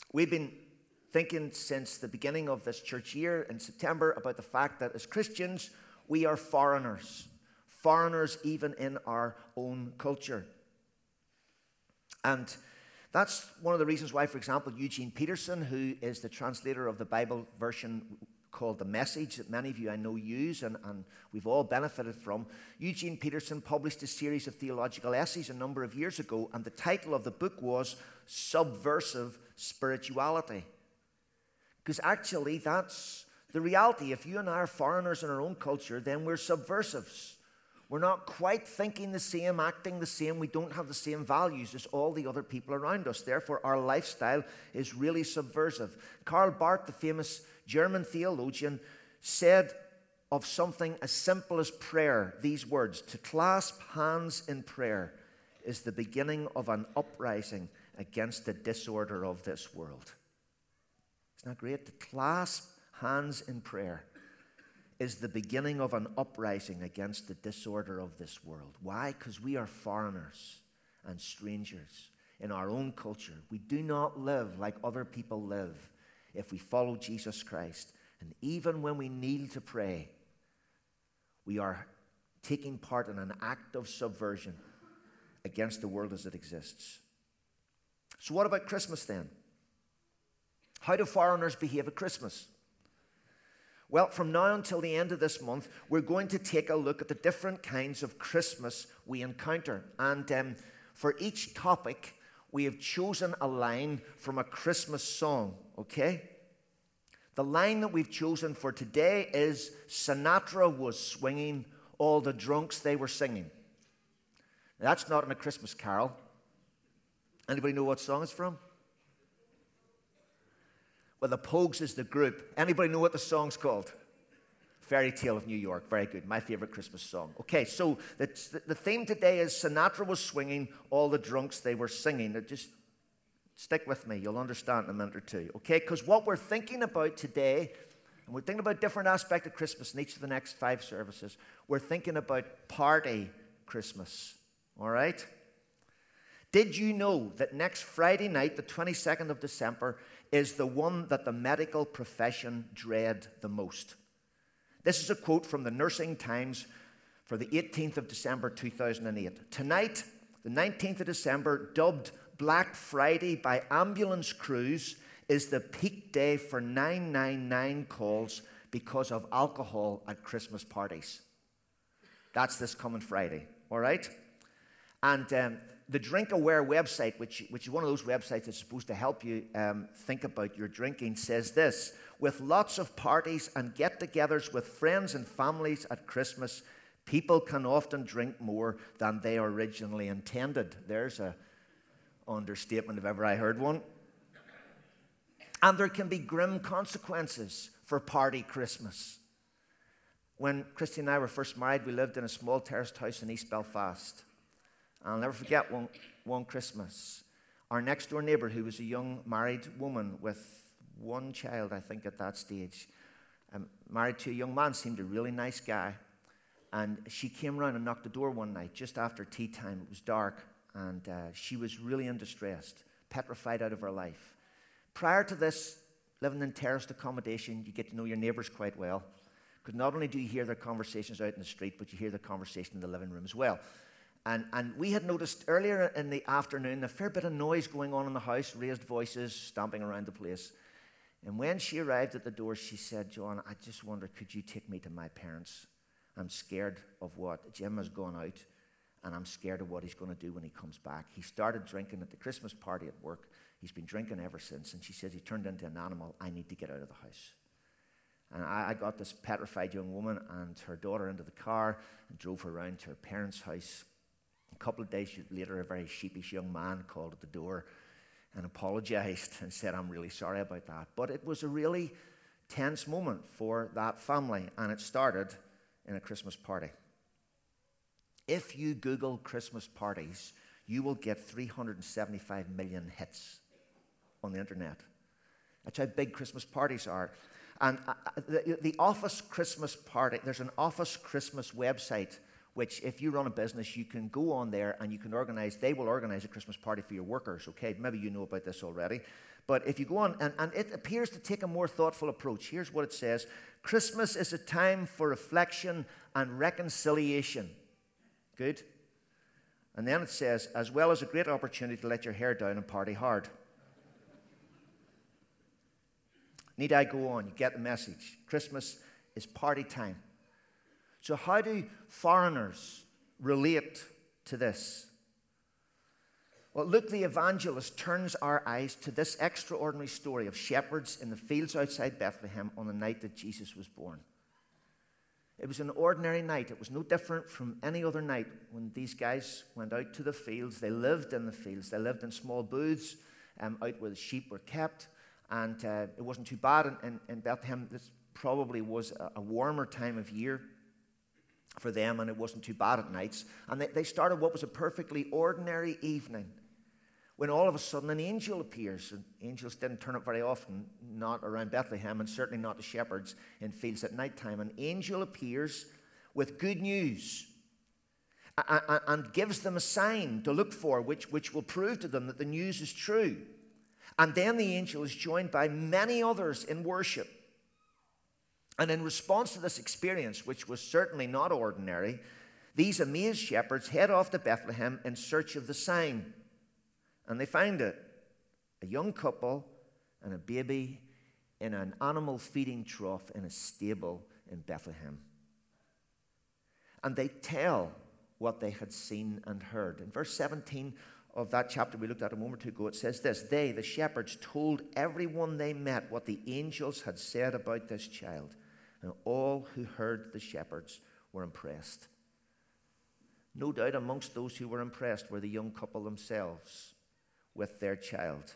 We've been thinking since the beginning of this church year in September about the fact that as Christians, we are foreigners. Foreigners even in our own culture. And that's one of the reasons why, for example, Eugene Peterson, who is the translator of the Bible version called The Message that many of you I know use and we've all benefited from, Eugene Peterson published a series of theological essays a number of years ago, and the title of the book was Subversive Spirituality. Because actually that's the reality. If you and I are foreigners in our own culture, then we're subversives. We're not quite thinking the same, acting the same. We don't have the same values as all the other people around us. Therefore, our lifestyle is really subversive. Karl Barth, the famous German theologian, said of something as simple as prayer these words: to clasp hands in prayer is the beginning of an uprising against the disorder of this world. Isn't that great? To clasp hands in prayer is the beginning of an uprising against the disorder of this world. Why? Because we are foreigners and strangers in our own culture. We do not live like other people live if we follow Jesus Christ. And even when we kneel to pray, we are taking part in an act of subversion against the world as it exists. So what about Christmas then? How do foreigners behave at Christmas? Well, from now until the end of this month, we're going to take a look at the different kinds of Christmas we encounter. And for each topic, we have chosen a line from a Christmas song, okay? The line that we've chosen for today is, Sinatra was swinging, all the drunks they were singing. Now, that's not in A Christmas Carol. Anybody know what song it's from? Well, the Pogues is the group. Anybody know what the song's called? Fairy Tale of New York. Very good. My favorite Christmas song. Okay, so the theme today is Sinatra was swinging, all the drunks they were singing. Now just stick with me. You'll understand in a minute or two. Okay, because what we're thinking about today, and we're thinking about different aspects of Christmas in each of the next 5 services, we're thinking about party Christmas. All right? Did you know that next Friday night, the 22nd of December, is the one that the medical profession dread the most? This is a quote from the Nursing Times for the 18th of December 2008. Tonight, the 19th of December, dubbed Black Friday by ambulance crews, is the peak day for 999 calls because of alcohol at Christmas parties. That's this coming Friday, all right? And the Drink Aware website, which is one of those websites that's supposed to help you think about your drinking, says this: with lots of parties and get-togethers with friends and families at Christmas, people can often drink more than they originally intended. There's an understatement if ever I heard one. And there can be grim consequences for party Christmas. When Christy and I were first married, we lived in a small terraced house in East Belfast. I'll never forget one Christmas. Our next door neighbour, who was a young married woman with one child, I think, at that stage, married to a young man, seemed a really nice guy. And she came round and knocked the door one night, just after tea time. It was dark, and she was really in distress, petrified out of her life. Prior to this, living in terraced accommodation, you get to know your neighbours quite well. Because not only do you hear their conversations out in the street, but you hear the conversation in the living room as well. And we had noticed earlier in the afternoon a fair bit of noise going on in the house, raised voices, stomping around the place. And when she arrived at the door, she said, "John, I just wonder, could you take me to my parents? I'm scared of what Jim has gone out, and I'm scared of what he's going to do when he comes back. He started drinking at the Christmas party at work. He's been drinking ever since." And she says, "He turned into an animal. I need to get out of the house." And I got this petrified young woman and her daughter into the car and drove her around to her parents' house. A couple of days later, a very sheepish young man called at the door and apologized and said, "I'm really sorry about that." But it was a really tense moment for that family, and it started in a Christmas party. If you Google Christmas parties, you will get 375 million hits on the internet. That's how big Christmas parties are. And the Office Christmas party, there's an Office Christmas website which if you run a business, you can go on there and you can organize, they will organize a Christmas party for your workers, okay? Maybe you know about this already. But if you go on, and it appears to take a more thoughtful approach. Here's what it says. Christmas is a time for reflection and reconciliation. Good. And then it says, as well as a great opportunity to let your hair down and party hard. Need I go on? You get the message. Christmas is party time. So how do foreigners relate to this? Well, Luke the evangelist turns our eyes to this extraordinary story of shepherds in the fields outside Bethlehem on the night that Jesus was born. It was an ordinary night. It was no different from any other night when these guys went out to the fields. They lived in the fields. They lived in small booths out where the sheep were kept. And it wasn't too bad in Bethlehem. This probably was a warmer time of year for them, and it wasn't too bad at nights. And they started what was a perfectly ordinary evening when all of a sudden an angel appears. And angels didn't turn up very often, not around Bethlehem, and certainly not the shepherds in fields at nighttime. An angel appears with good news and gives them a sign to look for, which will prove to them that the news is true. And then the angel is joined by many others in worship. And in response to this experience, which was certainly not ordinary, these amazed shepherds head off to Bethlehem in search of the sign. And they find it. A young couple and a baby in an animal feeding trough in a stable in Bethlehem. And they tell what they had seen and heard. In verse 17 of that chapter we looked at a moment ago, it says this: they, the shepherds, told everyone they met what the angels had said about this child. And all who heard the shepherds were impressed. No doubt amongst those who were impressed were the young couple themselves with their child.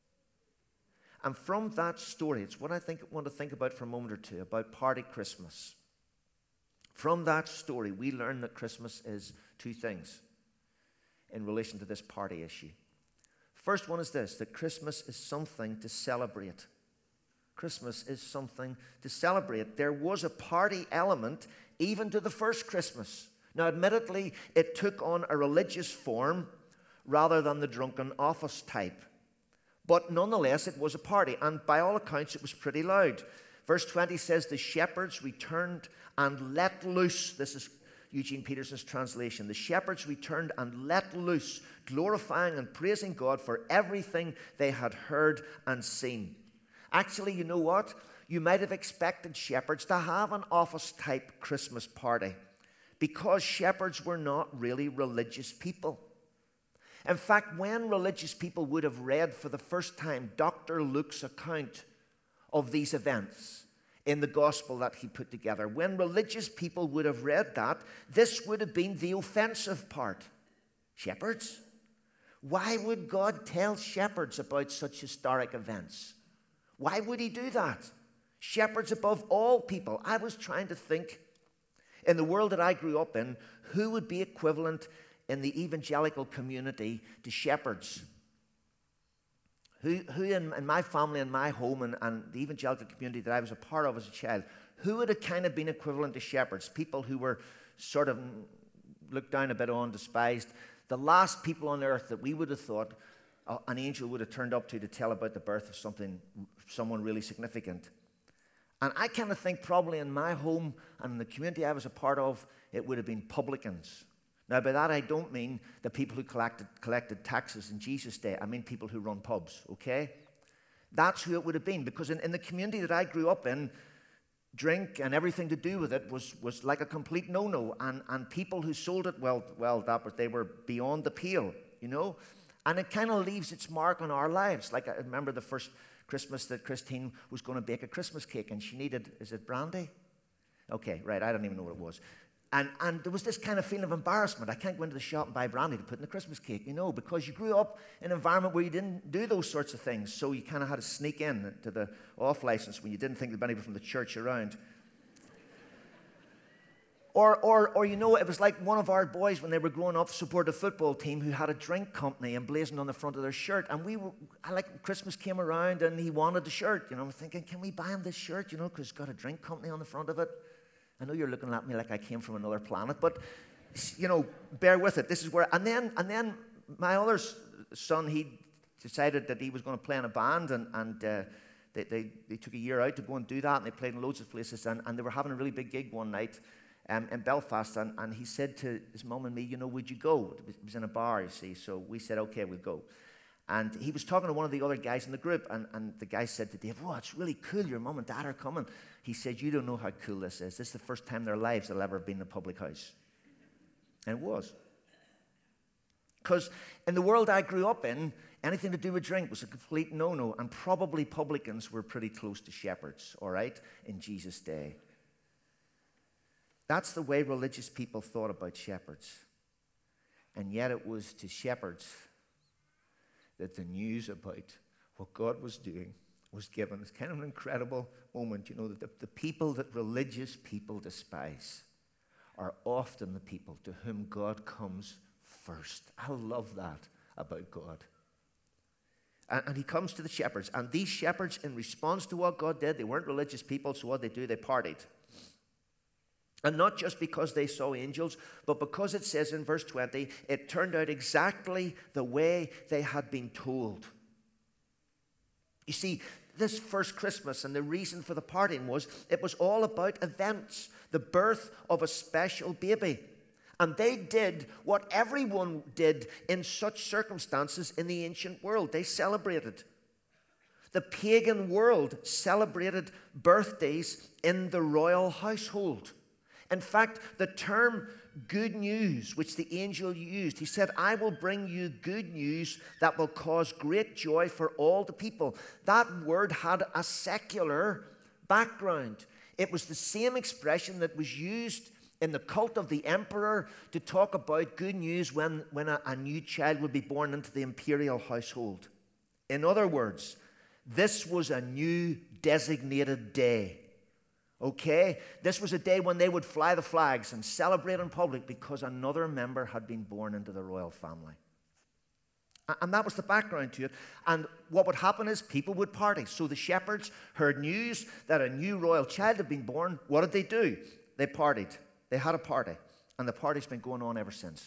And from that story, it's what I want to think about for a moment or two, about Party Christmas. From that story, we learn that Christmas is two things in relation to this party issue. First one is this, that Christmas is something to celebrate. Christmas is something to celebrate. There was a party element even to the first Christmas. Now, admittedly, it took on a religious form rather than the drunken office type. But nonetheless, it was a party, and by all accounts, it was pretty loud. Verse 20 says, the shepherds returned and let loose. This is Eugene Peterson's translation. The shepherds returned and let loose, glorifying and praising God for everything they had heard and seen. Actually, you know what? You might have expected shepherds to have an office-type Christmas party because shepherds were not really religious people. In fact, when religious people would have read for the first time Dr. Luke's account of these events in the gospel that he put together, when religious people would have read that, this would have been the offensive part. Shepherds? Why would God tell shepherds about such historic events? Why would he do that? Shepherds above all people. I was trying to think, in the world that I grew up in, who would be equivalent in the evangelical community to shepherds? Who in my family and my home and the evangelical community that I was a part of as a child, who would have kind of been equivalent to shepherds? People who were sort of looked down a bit on, despised. The last people on earth that we would have thought an angel would have turned up to tell about the birth of someone really significant. And I kind of think probably in my home and in the community I was a part of, it would have been publicans. Now, by that I don't mean the people who collected taxes in Jesus' day. I mean people who run pubs, okay? That's who it would have been, because in the community that I grew up in, drink and everything to do with it was like a complete no-no. And people who sold it, they were beyond the pale, you know? And it kind of leaves its mark on our lives. Like I remember the first Christmas that Christine was going to bake a Christmas cake, and she needed, is it brandy? Okay, right, I don't even know what it was. And there was this kind of feeling of embarrassment. I can't go into the shop and buy brandy to put in the Christmas cake, you know, because you grew up in an environment where you didn't do those sorts of things. So you kind of had to sneak in to the off license when you didn't think there was anybody from the church around. Or you know, it was like one of our boys when they were growing up supported a football team who had a drink company emblazoned on the front of their shirt. And Christmas came around and he wanted the shirt. You know, I'm thinking, can we buy him this shirt? You know, because it's got a drink company on the front of it. I know you're looking at me like I came from another planet, but bear with it. This is where, and then my other son, he decided that he was going to play in a band, and they took a year out to go and do that, and they played in loads of places, and they were having a really big gig one night in Belfast, and he said to his mum and me, would you go? It was in a bar, you see, so we said, okay, we'll go. And he was talking to one of the other guys in the group, and the guy said to Dave, oh, it's really cool, your mum and dad are coming. He said, you don't know how cool this is. This is the first time in their lives they'll ever have been in a public house. And it was. Because in the world I grew up in, anything to do with drink was a complete no-no, and probably publicans were pretty close to shepherds, all right, in Jesus' day. That's the way religious people thought about shepherds. And yet it was to shepherds that the news about what God was doing was given. It's kind of an incredible moment, that the people that religious people despise are often the people to whom God comes first. I love that about God. And he comes to the shepherds, and these shepherds, in response to what God did, they weren't religious people, so what they do, they partied. And not just because they saw angels, but because it says in verse 20, it turned out exactly the way they had been told. You see, this first Christmas, and the reason for the partying was, it was all about events, the birth of a special baby. And they did what everyone did in such circumstances in the ancient world. They celebrated. The pagan world celebrated birthdays in the royal household. In fact, the term good news, which the angel used, he said, I will bring you good news that will cause great joy for all the people. That word had a secular background. It was the same expression that was used in the cult of the emperor to talk about good news when a new child would be born into the imperial household. In other words, this was a new designated day. Okay? This was a day when they would fly the flags and celebrate in public because another member had been born into the royal family. And that was the background to it. And what would happen is people would party. So the shepherds heard news that a new royal child had been born. What did they do? They partied. They had a party. And the party's been going on ever since.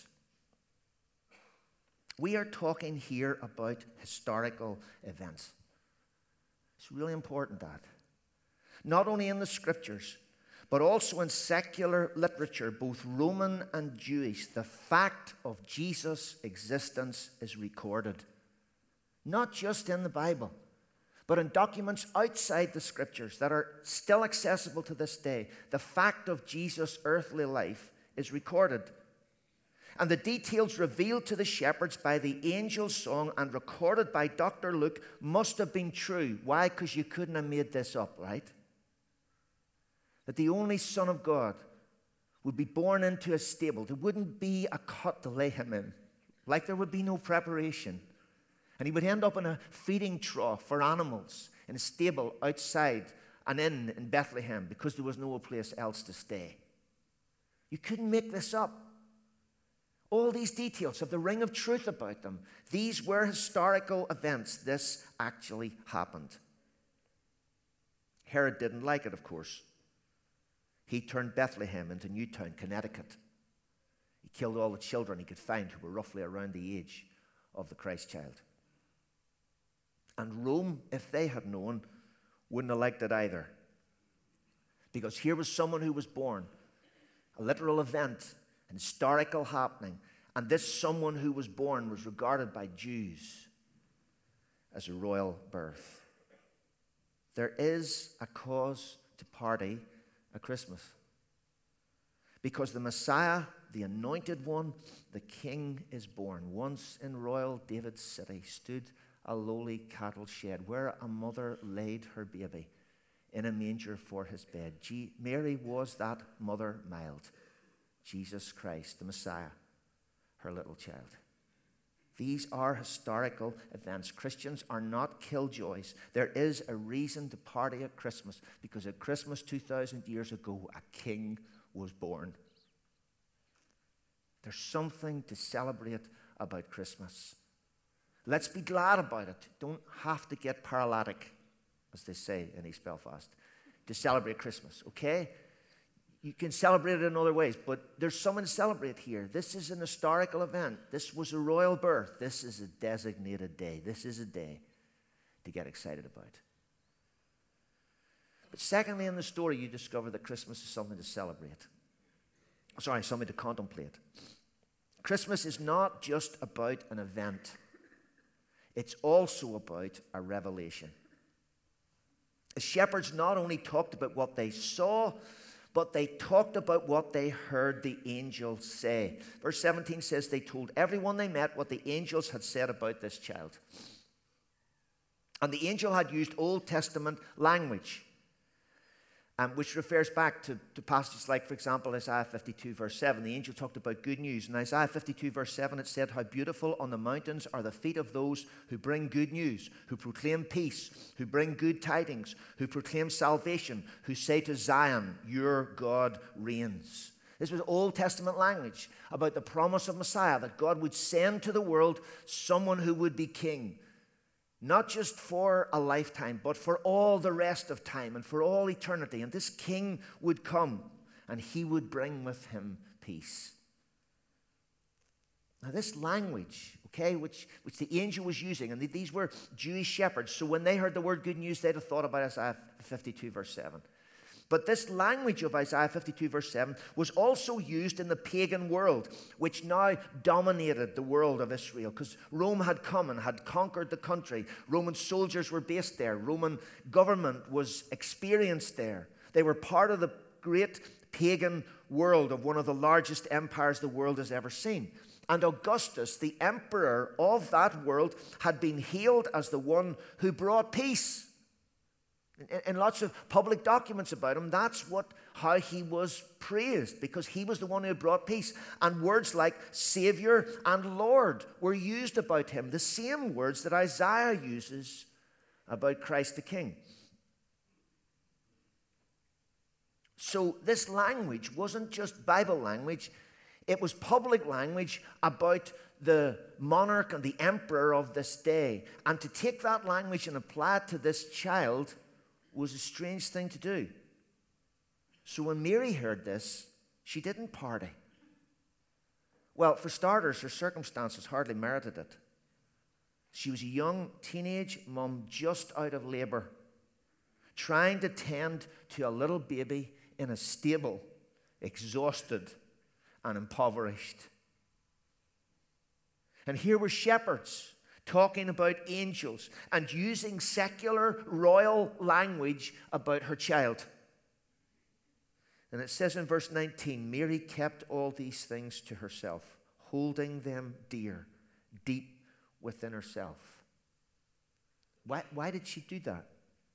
We are talking here about historical events. It's really important that. Not only in the scriptures, but also in secular literature, both Roman and Jewish, the fact of Jesus' existence is recorded. Not just in the Bible, but in documents outside the scriptures that are still accessible to this day. The fact of Jesus' earthly life is recorded. And the details revealed to the shepherds by the angel's song and recorded by Dr. Luke must have been true. Why? Because you couldn't have made this up, right? That the only Son of God would be born into a stable. There wouldn't be a cot to lay him in, like there would be no preparation. And he would end up in a feeding trough for animals in a stable outside an inn in Bethlehem because there was no place else to stay. You couldn't make this up. All these details have the ring of truth about them. These were historical events. This actually happened. Herod didn't like it, of course. He turned Bethlehem into Newtown, Connecticut. He killed all the children he could find who were roughly around the age of the Christ child. And Rome, if they had known, wouldn't have liked it either. Because here was someone who was born, a literal event, an historical happening, and this someone who was born was regarded by Jews as a royal birth. There is a cause to party at Christmas. Because the Messiah, the anointed one, the King is born. Once in royal David's city stood a lowly cattle shed where a mother laid her baby in a manger for his bed. Mary was that mother mild. Jesus Christ, the Messiah, her little child. These are historical events. Christians are not killjoys. There is a reason to party at Christmas because at Christmas 2,000 years ago, a king was born. There's something to celebrate about Christmas. Let's be glad about it. Don't have to get paralytic, as they say in East Belfast, to celebrate Christmas, okay? You can celebrate it in other ways, but there's something to celebrate here. This is an historical event. This was a royal birth. This is a designated day. This is a day to get excited about. But secondly, in the story, you discover that Christmas is something to celebrate. Something to contemplate. Christmas is not just about an event. It's also about a revelation. The shepherds not only talked about what they saw, but they talked about what they heard the angel say. Verse 17 says they told everyone they met what the angels had said about this child. And the angel had used Old Testament language, which refers back to passages like, for example, Isaiah 52, verse 7. The angel talked about good news. In Isaiah 52, verse 7, it said, "How beautiful on the mountains are the feet of those who bring good news, who proclaim peace, who bring good tidings, who proclaim salvation, who say to Zion, your God reigns." This was Old Testament language about the promise of Messiah, that God would send to the world someone who would be king. Not just for a lifetime, but for all the rest of time and for all eternity. And this king would come and he would bring with him peace. Now this language, which the angel was using, and these were Jewish shepherds, so when they heard the word good news, they'd have thought about Isaiah 52 verse 7. But this language of Isaiah 52 verse 7 was also used in the pagan world, which now dominated the world of Israel, because Rome had come and had conquered the country. Roman soldiers were based there. Roman government was experienced there. They were part of the great pagan world of one of the largest empires the world has ever seen. And Augustus, the emperor of that world, had been hailed as the one who brought peace. In lots of public documents about him, that's how he was praised, because he was the one who brought peace. And words like Savior and Lord were used about him, the same words that Isaiah uses about Christ the King. So this language wasn't just Bible language, it was public language about the monarch and the emperor of this day. And to take that language and apply it to this child was a strange thing to do. So when Mary heard this, she didn't party. Well, for starters, her circumstances hardly merited it. She was a young teenage mum just out of labor, trying to tend to a little baby in a stable, exhausted and impoverished. And here were shepherds talking about angels and using secular royal language about her child. And it says in verse 19, Mary kept all these things to herself, holding them dear, deep within herself. Why did she do that?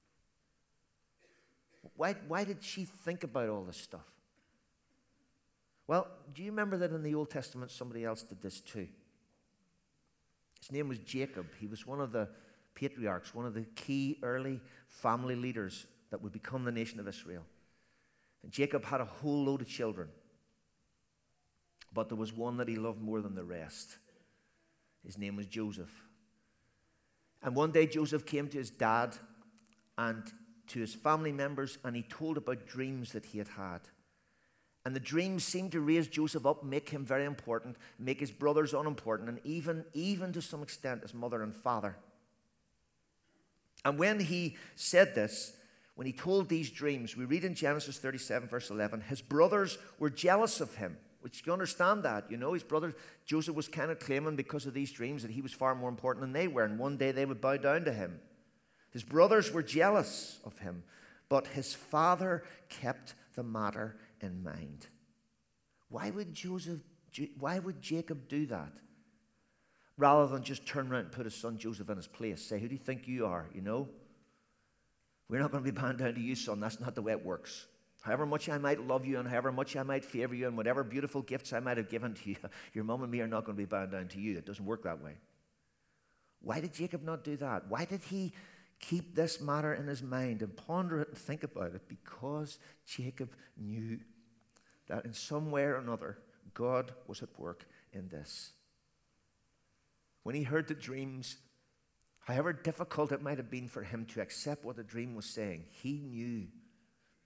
Why did she think about all this stuff? Well, do you remember that in the Old Testament somebody else did this too? His name was Jacob. He was one of the patriarchs, one of the key early family leaders that would become the nation of Israel. And Jacob had a whole load of children, but there was one that he loved more than the rest. His name was Joseph. And one day Joseph came to his dad and to his family members, and he told about dreams that he had had. And the dreams seemed to raise Joseph up, make him very important, make his brothers unimportant, and even to some extent his mother and father. And when he said this, when he told these dreams, we read in Genesis 37, verse 11, his brothers were jealous of him, which you understand that, you know, his brother Joseph was kind of claiming because of these dreams that he was far more important than they were, and one day they would bow down to him. His brothers were jealous of him, but his father kept the matter in mind. Why would Jacob do that? Rather than just turn around and put his son Joseph in his place. Say, who do you think you are, you know? We're not going to be bound down to you, son. That's not the way it works. However much I might love you and however much I might favor you and whatever beautiful gifts I might have given to you, your mom and me are not going to be bound down to you. It doesn't work that way. Why did Jacob not do that? Why did he keep this matter in his mind and ponder it and think about it? Because Jacob knew that in some way or another, God was at work in this. When he heard the dreams, however difficult it might have been for him to accept what the dream was saying, he knew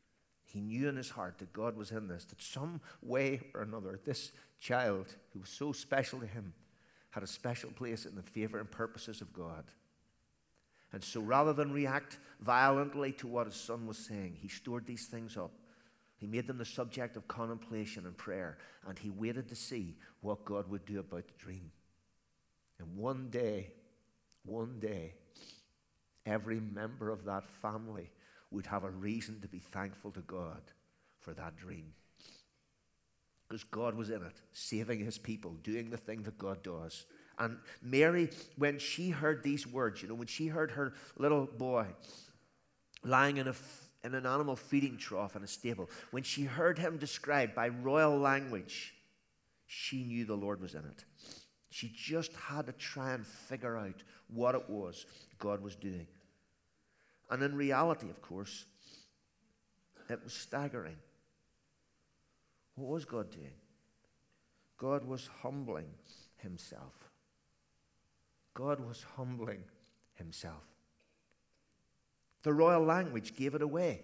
He knew in his heart that God was in this, that some way or another, this child who was so special to him had a special place in the favor and purposes of God. And so rather than react violently to what his son was saying, he stored these things up. He made them the subject of contemplation and prayer, and he waited to see what God would do about the dream. And one day, every member of that family would have a reason to be thankful to God for that dream. Because God was in it, saving his people, doing the thing that God does. And Mary, when she heard these words, when she heard her little boy lying in an animal feeding trough in a stable, when she heard him described by royal language, she knew the Lord was in it. She just had to try and figure out what it was God was doing. And in reality, of course, it was staggering. What was God doing? God was humbling himself. God was humbling himself. The royal language gave it away.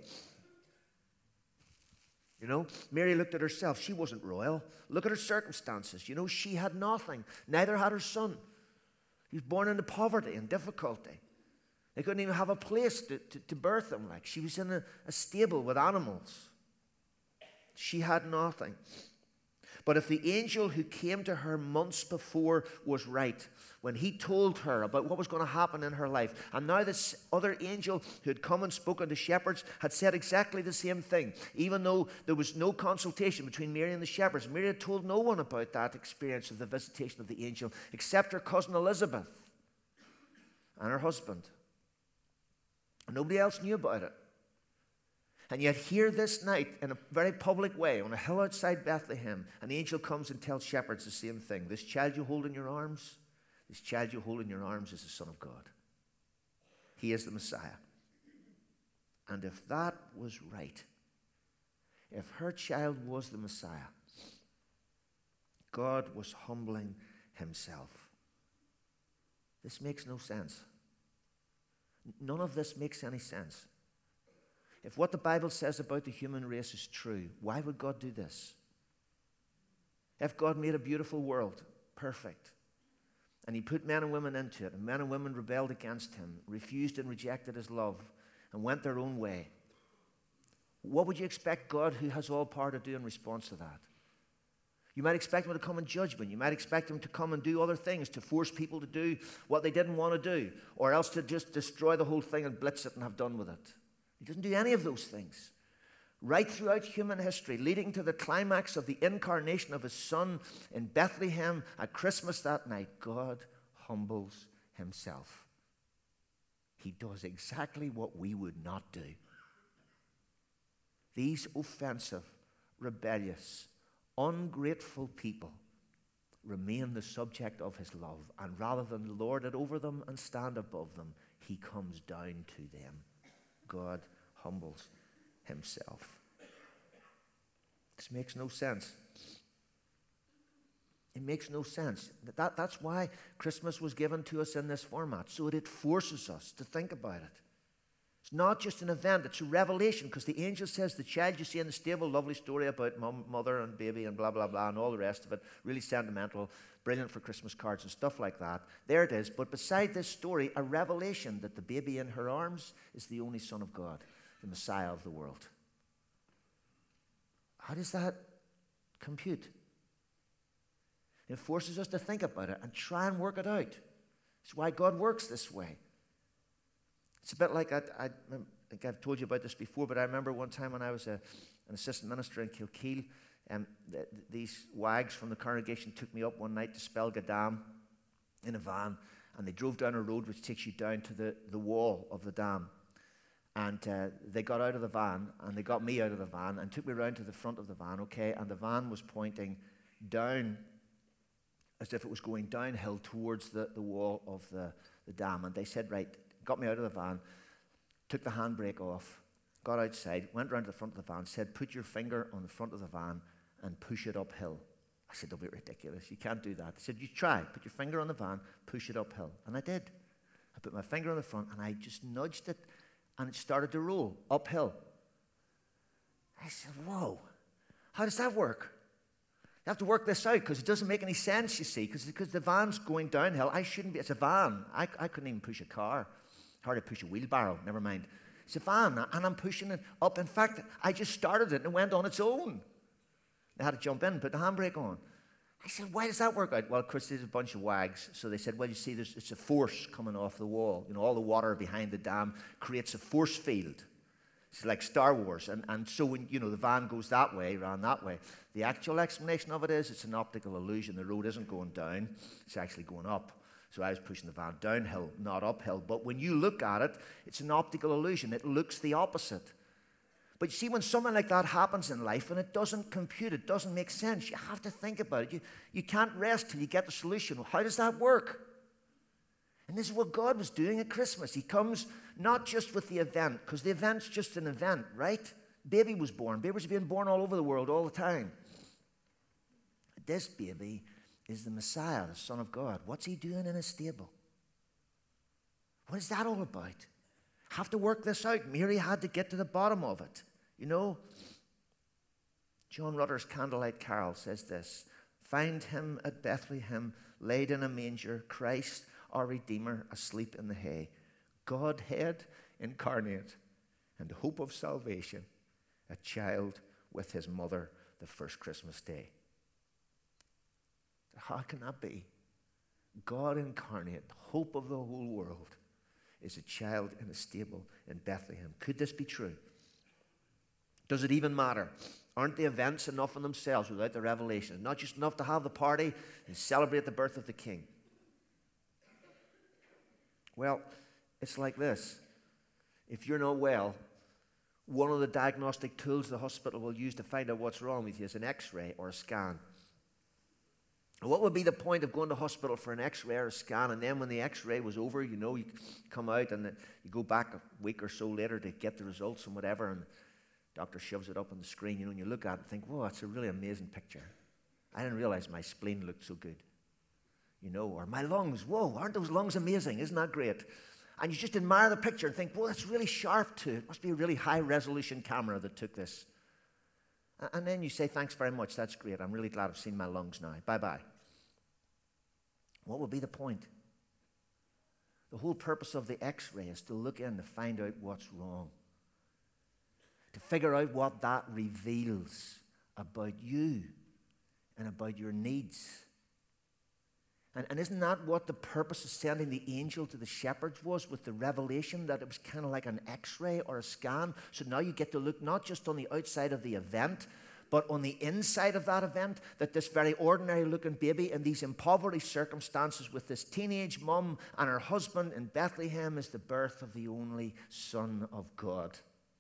Mary looked at herself. She wasn't royal. Look at her circumstances. She had nothing. Neither had her son. He was born into poverty and difficulty. They couldn't even have a place to birth him. She was in a stable with animals. She had nothing. But if the angel who came to her months before was right, when he told her about what was going to happen in her life, and now this other angel who had come and spoken to shepherds had said exactly the same thing, even though there was no consultation between Mary and the shepherds. Mary had told no one about that experience of the visitation of the angel except her cousin Elizabeth and her husband. And nobody else knew about it. And yet here this night, in a very public way, on a hill outside Bethlehem, an angel comes and tells shepherds the same thing. This child you hold in your arms, is the Son of God. He is the Messiah. And if that was right, if her child was the Messiah, God was humbling himself. This makes no sense. None of this makes any sense. If what the Bible says about the human race is true, why would God do this? If God made a beautiful world, perfect, and he put men and women into it, and men and women rebelled against him, refused and rejected his love, and went their own way, what would you expect God, who has all power, to do in response to that? You might expect him to come in judgment. You might expect him to come and do other things, to force people to do what they didn't want to do, or else to just destroy the whole thing and blitz it and have done with it. He doesn't do any of those things. Right throughout human history, leading to the climax of the incarnation of his son in Bethlehem at Christmas that night, God humbles himself. He does exactly what we would not do. These offensive, rebellious, ungrateful people remain the subject of his love, and rather than lord it over them and stand above them, he comes down to them. God humbles himself. This makes no sense. It makes no sense. That's why Christmas was given to us in this format, so it forces us to think about it. It's not just an event, it's a revelation, because the angel says the child you see in the stable, lovely story about mother and baby and blah, blah, blah, and all the rest of it, really sentimental, brilliant for Christmas cards and stuff like that. There it is. But beside this story, a revelation that the baby in her arms is the only Son of God, the Messiah of the world. How does that compute? It forces us to think about it and try and work it out. It's why God works this way. It's a bit like, I think I've told you about this before, but I remember one time when I was an assistant minister in Kilkeel, these wags from the congregation took me up one night to Spelga Dam in a van, and they drove down a road which takes you down to the wall of the dam. And they got out of the van, and they got me out of the van, and took me around to the front of the van, okay, and the van was pointing down as if it was going downhill towards the wall of the dam. And they said, right, got me out of the van, took the handbrake off, got outside, went around to the front of the van, said, put your finger on the front of the van and push it uphill. I said, don't be ridiculous. You can't do that. He said, you try. Put your finger on the van, push it uphill. And I did. I put my finger on the front, and I just nudged it, and it started to roll uphill. I said, whoa, how does that work? You have to work this out because it doesn't make any sense, you see, because the van's going downhill. I shouldn't be. It's a van. I couldn't even push a car. Hard to push a wheelbarrow, never mind. It's a van, and I'm pushing it up. In fact, I just started it and it went on its own. I had to jump in and put the handbrake on. I said, why does that work out? Well, of course, there's a bunch of wags. So they said, well, you see, it's a force coming off the wall. You know, all the water behind the dam creates a force field. It's like Star Wars. And so when, you know, the van goes that way, around that way, the actual explanation of it is it's an optical illusion. The road isn't going down. It's actually going up. So I was pushing the van downhill, not uphill. But when you look at it, it's an optical illusion. It looks the opposite. But you see, when something like that happens in life and it doesn't compute, it doesn't make sense, you have to think about it. You can't rest till you get the solution. How does that work? And this is what God was doing at Christmas. He comes not just with the event, because the event's just an event, right? Baby was born. Babies are being born all over the world all the time. This baby is the Messiah, the Son of God. What's he doing in his stable? What is that all about? Have to work this out. Mary had to get to the bottom of it. You know, John Rutter's Candlelight Carol says this: find him at Bethlehem, laid in a manger, Christ our Redeemer, asleep in the hay. Godhead incarnate and hope of salvation, a child with his mother the first Christmas day. How can that be? God incarnate, hope of the whole world, is a child in a stable in Bethlehem. Could this be true? Does it even matter? Aren't the events enough in themselves without the revelation? Not just enough to have the party and celebrate the birth of the King. Well, it's like this. If you're not well, one of the diagnostic tools the hospital will use to find out what's wrong with you is an X-ray or a scan. What would be the point of going to hospital for an X-ray or a scan, and then when the X-ray was over, you know, you come out and you go back a week or so later to get the results and whatever, and the doctor shoves it up on the screen, you know, and you look at it and think, whoa, that's a really amazing picture. I didn't realize my spleen looked so good. You know, or my lungs, whoa, aren't those lungs amazing? Isn't that great? And you just admire the picture and think, whoa, that's really sharp too. It must be a really high-resolution camera that took this. And then you say, thanks very much, that's great. I'm really glad I've seen my lungs now. Bye-bye. What would be the point? The whole purpose of the X-ray is to look in to find out what's wrong, to figure out what that reveals about you and about your needs. And isn't that what the purpose of sending the angel to the shepherds was, with the revelation that it was kind of like an X-ray or a scan? So now you get to look not just on the outside of the event, but on the inside of that event, that this very ordinary looking baby in these impoverished circumstances with this teenage mum and her husband in Bethlehem is the birth of the only Son of God.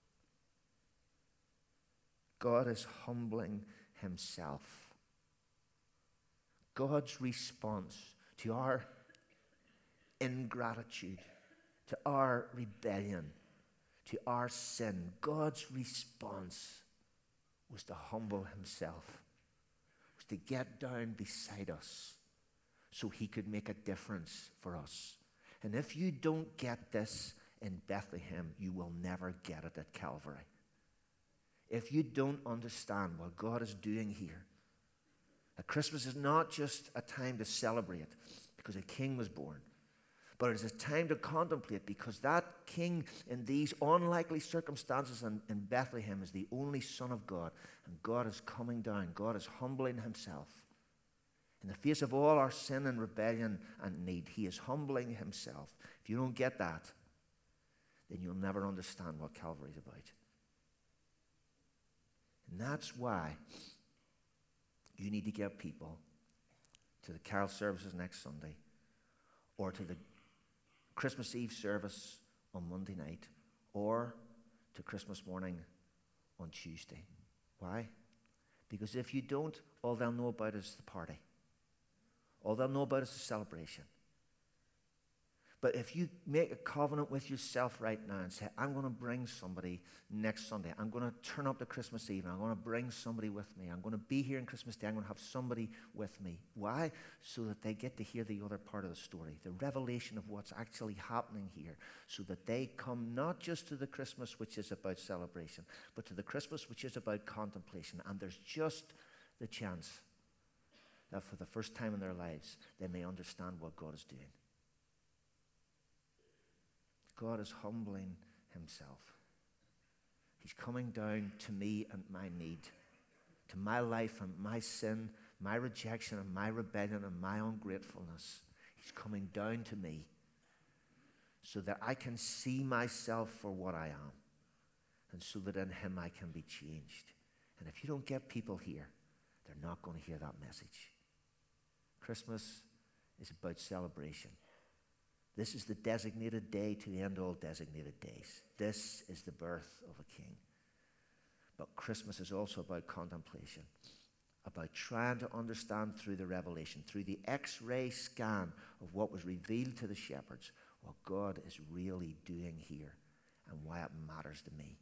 God is humbling himself. God's response to our ingratitude, to our rebellion, to our sin, God's response was to humble himself, was to get down beside us so he could make a difference for us. And if you don't get this in Bethlehem, you will never get it at Calvary. If you don't understand what God is doing here, that Christmas is not just a time to celebrate because a king was born, but it is a time to contemplate because that king in these unlikely circumstances in Bethlehem is the only Son of God, and God is coming down. God is humbling himself. In the face of all our sin and rebellion and need, he is humbling himself. If you don't get that, then you'll never understand what Calvary is about. And that's why you need to get people to the carol services next Sunday, or to the Christmas Eve service on Monday night, or to Christmas morning on Tuesday. Why? Because if you don't, all they'll know about is the party. All they'll know about is the celebration. But if you make a covenant with yourself right now and say, I'm going to bring somebody next Sunday. I'm going to turn up to Christmas Eve. And I'm going to bring somebody with me. I'm going to be here on Christmas Day. I'm going to have somebody with me. Why? So that they get to hear the other part of the story, the revelation of what's actually happening here, so that they come not just to the Christmas which is about celebration, but to the Christmas which is about contemplation. And there's just the chance that for the first time in their lives, they may understand what God is doing. God is humbling himself. He's coming down to me and my need, to my life and my sin, my rejection and my rebellion and my ungratefulness. He's coming down to me so that I can see myself for what I am, and so that in him I can be changed. And if you don't get people here, they're not going to hear that message. Christmas is about celebration. This is the designated day to end all designated days. This is the birth of a king. But Christmas is also about contemplation, about trying to understand through the revelation, through the X-ray scan of what was revealed to the shepherds, what God is really doing here and why it matters to me.